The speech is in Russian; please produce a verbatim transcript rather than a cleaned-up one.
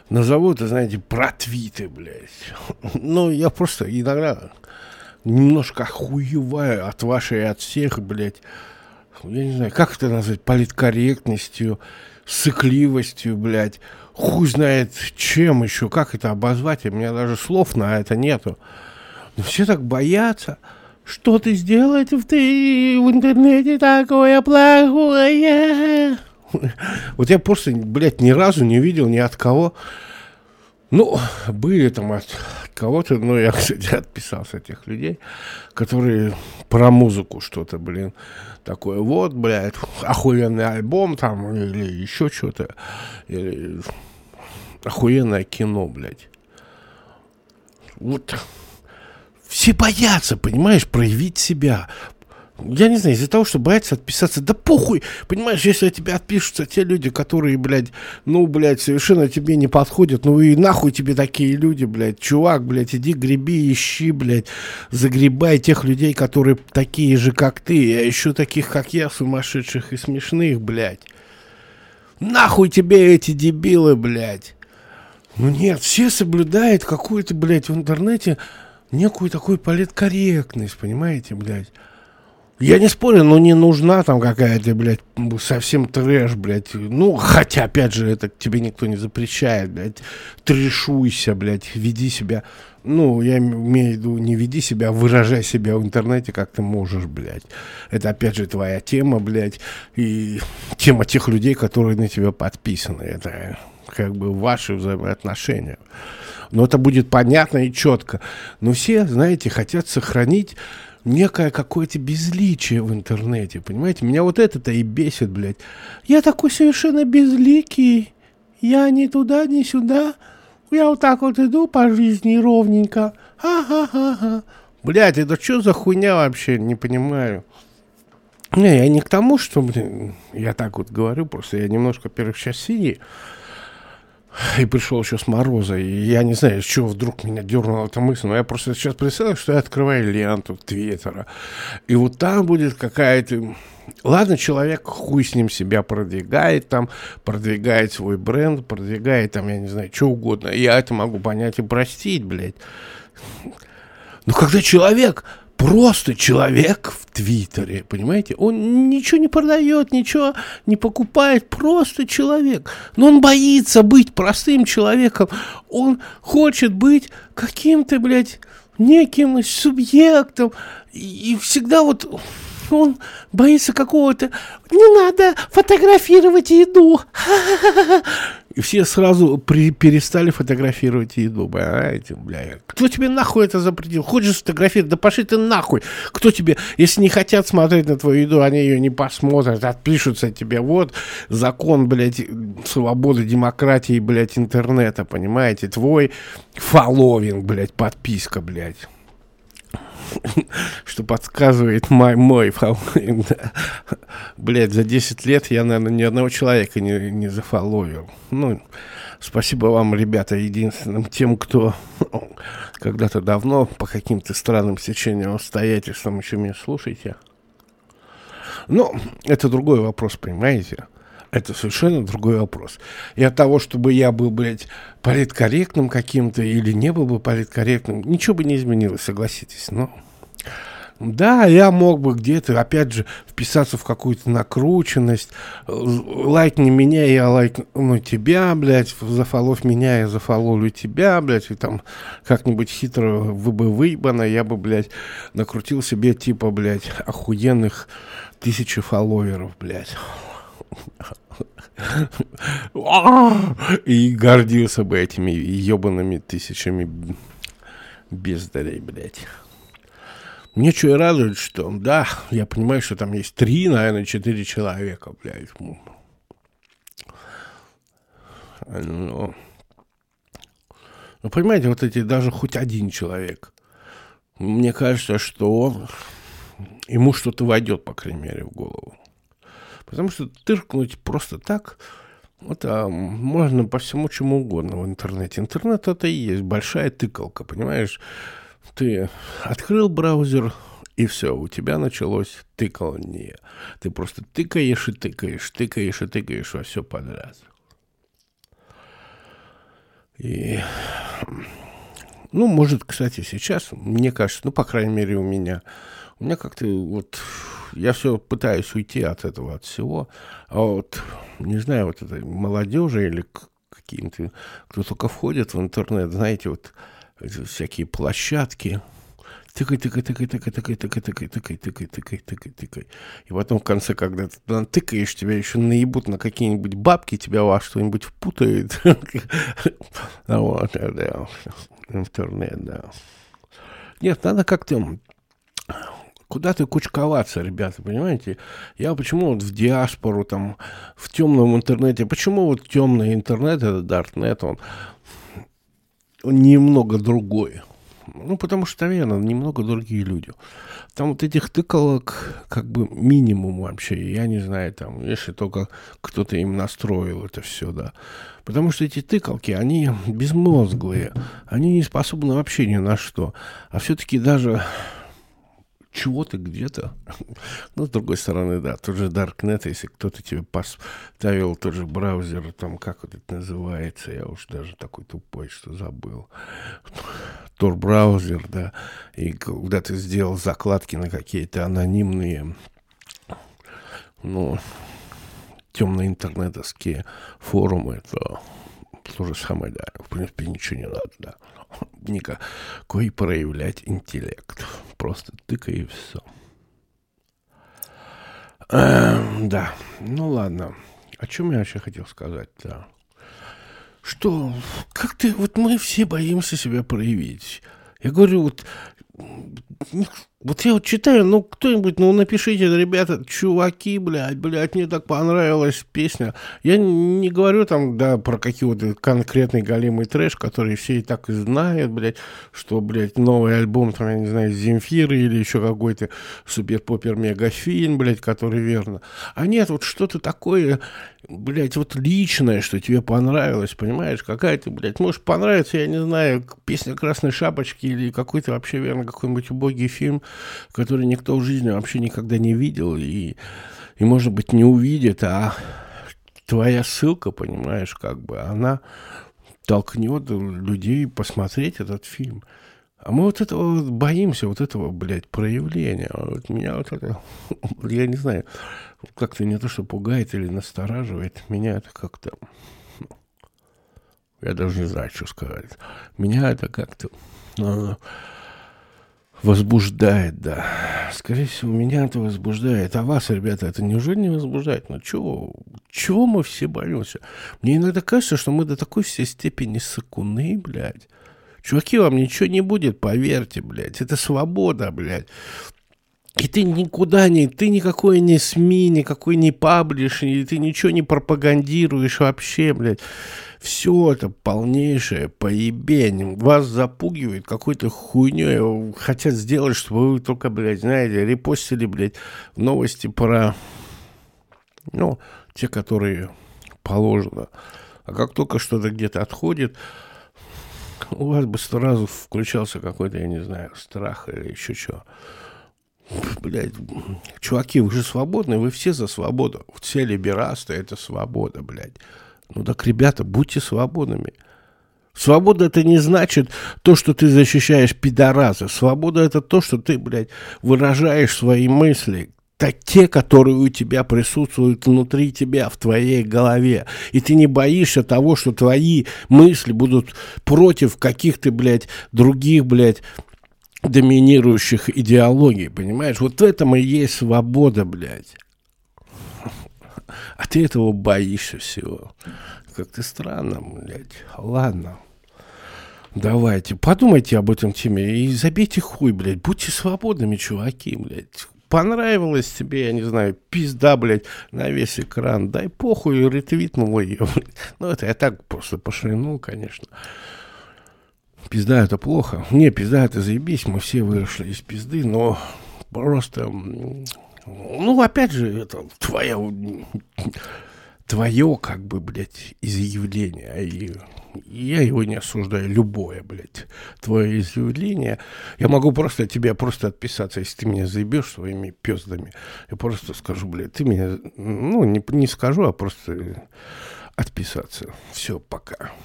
назову это, знаете, про твиты, блядь. Ну, я просто иногда немножко охуеваю от вашей и от всех, блядь. Я не знаю, как это назвать, политкорректностью, сыкливостью, блядь. Хуй знает чем еще, как это обозвать. У меня даже слов на это нету. Но все так боятся. Что ты сделаешь в, ты, в интернете такое плохое? Вот я просто, блядь, ни разу не видел ни от кого. Ну, были там от, от кого-то, но я, кстати, отписался от тех людей, которые про музыку что-то, блин, такое. Вот, блядь, охуенный альбом там или еще что-то. Или охуенное кино, блядь. Вот. Все боятся, понимаешь, проявить себя. Я не знаю, из-за того, что боятся отписаться, да похуй, понимаешь, если от тебя отпишутся те люди, которые, блядь, ну, блядь, совершенно тебе не подходят, ну и нахуй тебе такие люди, блядь, чувак, блядь, иди греби, ищи, блядь, загребай тех людей, которые такие же, как ты, а еще таких, как я, сумасшедших и смешных, блядь. Нахуй тебе эти дебилы, блядь. Ну нет, все соблюдают какую-то, блядь, в интернете некую такую политкорректность, понимаете, блядь. Я не спорю, но не нужна там какая-то, блядь, совсем трэш, блядь. Ну, хотя, опять же, это тебе никто не запрещает, блядь. Трэшуйся, блядь, веди себя. Ну, я имею в виду, не веди себя, а выражай себя в интернете, как ты можешь, блядь. Это, опять же, твоя тема, блядь, и тема тех людей, которые на тебя подписаны. Это как бы ваши взаимоотношения. Но это будет понятно и четко. Но все, знаете, хотят сохранить некое какое-то безличие в интернете, понимаете? Меня вот это-то и бесит, блядь. Я такой совершенно безликий. Я ни туда, ни сюда. Я вот так вот иду по жизни ровненько. Ха-ха-ха-ха. Блядь, это что за хуйня вообще? Не понимаю. Не, я не к тому, что, блин, я так вот говорю, просто я немножко, во-первых, сейчас синий. И пришел еще с мороза, и я не знаю, с чего вдруг меня дернула эта мысль, но я просто сейчас представляю, что я открываю ленту Твиттера, и вот там будет какая-то... Ладно, человек хуй с ним себя продвигает, там, продвигает свой бренд, продвигает там, я не знаю, что угодно, я это могу понять и простить, блядь. Но когда человек... Просто человек в Твиттере, понимаете? Он ничего не продает, ничего не покупает, просто человек. Но он боится быть простым человеком. Он хочет быть каким-то, блядь, неким субъектом. И всегда вот он боится какого-то... Не надо фотографировать еду. И все сразу при, перестали фотографировать еду, понимаете, бля. Кто тебе нахуй это запретил? Хочешь фотографировать? Да пошли ты нахуй. Кто тебе, если не хотят смотреть на твою еду, они ее не посмотрят, отпишутся тебе. Вот закон, блядь, свободы, демократии, блядь, интернета, понимаете? Твой фолловинг, блядь, подписка, блядь. Что подсказывает мой, мой фолловинг, да. Блядь, за десять лет я, наверное, ни одного человека не, не зафолловил. Ну, спасибо вам, ребята, единственным тем, кто когда-то давно по каким-то странным стечениям обстоятельствам еще меня слушаете. Но это другой вопрос, понимаете? Это совершенно другой вопрос. И от того, чтобы я был, блядь, политкорректным каким-то или не был бы политкорректным, ничего бы не изменилось, согласитесь. Но да, я мог бы где-то, опять же, вписаться в какую-то накрученность. Лайкни меня, я лайкну тебя, блядь. Зафолов меня, я зафоловлю тебя, блядь. И там как-нибудь хитро вы бы выебано, я бы, блядь, накрутил себе типа, блядь, охуенных тысячи фолловеров, блядь. И гордился бы этими ебаными тысячами бездарей, блядь. Мне что и радует, что, да, я понимаю, что там есть три, наверное, четыре человека, блядь. Но, ну, понимаете, вот эти, даже хоть один человек, мне кажется, что он, ему что-то войдет, по крайней мере, в голову. Потому что тыркнуть просто так, это можно по всему чему угодно в интернете. Интернет это и есть большая тыкалка, понимаешь? Ты открыл браузер, и все, у тебя началось тыкание. Ты просто тыкаешь и тыкаешь, тыкаешь и тыкаешь во все подряд. И, ну, может, кстати, сейчас, мне кажется, ну, по крайней мере, у меня, у меня как-то вот, я все пытаюсь уйти от этого, от всего, а вот, не знаю, вот этой молодежи или каким-то, кто только входит в интернет, знаете, вот эти всякие площадки, тыкай, тыкай, тыкай, тыкай, тыкай, тыкай, тыкай, тыкай, тыкай, тыкай, тыкай, тыкай. И потом в конце, когда ты тыкаешь, тебя еще наебут на какие-нибудь бабки, тебя во что-нибудь впутают. Вот, да, интернет, да. Нет, надо как-то куда-то кучковаться, ребята, понимаете? Я почему вот в диаспору, там, в темном интернете, почему вот темный интернет, это Даркнет, он, он немного другой. Ну, потому что, наверное, немного другие люди. Там вот этих тыкалок как бы минимум вообще. Я не знаю, там, если только кто-то им настроил это все, да. Потому что эти тыкалки, они безмозглые. Они не способны вообще ни на что. А все-таки даже чего-то где-то. Но, с другой стороны, да, тот же Darknet, если кто-то тебе поставил тот же браузер, там, как вот это называется, я уж даже такой тупой, что забыл. Tor-браузер, да, и когда ты сделал закладки на какие-то анонимные, ну, темно-интернетовские форумы, то то же самое, да, в принципе, ничего не надо, да. Никакой проявлять интеллект. Просто тыкай и все. Эм, да, ну ладно. О чем я вообще хотел сказать, да. Что, как-то вот мы все боимся себя проявить. Я говорю, вот, вот я вот читаю, ну, кто-нибудь, ну, напишите, ребята, чуваки, блядь, блядь, мне так понравилась песня. Я не говорю там, да, про какие-то конкретный галимый трэш, который все и так и знают, блядь, что, блядь, новый альбом, там, я не знаю, Земфиры или еще какой-то супер-попер-мегафильм, блядь, который верно. А нет, вот что-то такое, блядь, вот личное, что тебе понравилось, понимаешь, какая-то, блядь, может понравиться, я не знаю, песня «Красной шапочки» или какой-то вообще, верно, какой-нибудь убогий фильм, который никто в жизни вообще никогда не видел и, и может быть, не увидит, а твоя ссылка, понимаешь, как бы, она толкнет людей посмотреть этот фильм. А мы вот этого вот боимся, вот этого, блядь, проявления. Вот меня вот это, я не знаю, как-то не то, что пугает или настораживает, меня это как-то, я даже не знаю, что сказать. Меня это как-то ну, возбуждает, да. Скорее всего, меня это возбуждает. А вас, ребята, это неужели не возбуждает? Ну, чего? Чего мы все боимся? Мне иногда кажется, что мы до такой всей степени сыкуны, блядь. Чуваки, вам ничего не будет, поверьте, блядь. Это свобода, блядь. И ты никуда не, ты никакой не СМИ, никакой не паблиш, и ты ничего не пропагандируешь вообще, блядь. Все это полнейшее поебень. Вас запугивают какой-то хуйней. Хотят сделать, чтобы вы только, блядь, знаете, репостили, блядь, новости про, ну, те, которые положено. А как только что-то где-то отходит, у вас бы сразу включался какой-то, я не знаю, страх или еще что. Блядь, чуваки, вы же свободны, вы все за свободу. Все либерасты — это свобода, блядь. Ну так, ребята, будьте свободными. Свобода — это не значит то, что ты защищаешь пидораса. Свобода — это то, что ты, блядь, выражаешь свои мысли. Так те, которые у тебя присутствуют внутри тебя, в твоей голове. И ты не боишься того, что твои мысли будут против каких-то, блядь, других, блядь, доминирующих идеологий, понимаешь? Вот в этом и есть свобода, блядь. А ты этого боишься всего. Как-то странно, блядь. Ладно. Давайте, подумайте об этом теме и забейте хуй, блядь. Будьте свободными, чуваки, блядь. Понравилось тебе, я не знаю, пизда, блядь, на весь экран. Дай похуй, ретвитнул ее. Ну, это я так просто пошлянул, конечно. Пизда — это плохо. Не, пизда — это заебись. Мы все вышли из пизды, но просто... Ну, опять же, это твоя... Твое, как бы, блядь, изъявление. И я его не осуждаю. Любое, блядь, твое изъявление. Я могу просто от тебя просто отписаться, если ты меня заебешь своими пиздами. Я просто скажу, блядь, ты меня... Ну, не, не скажу, а просто отписаться. Все, пока.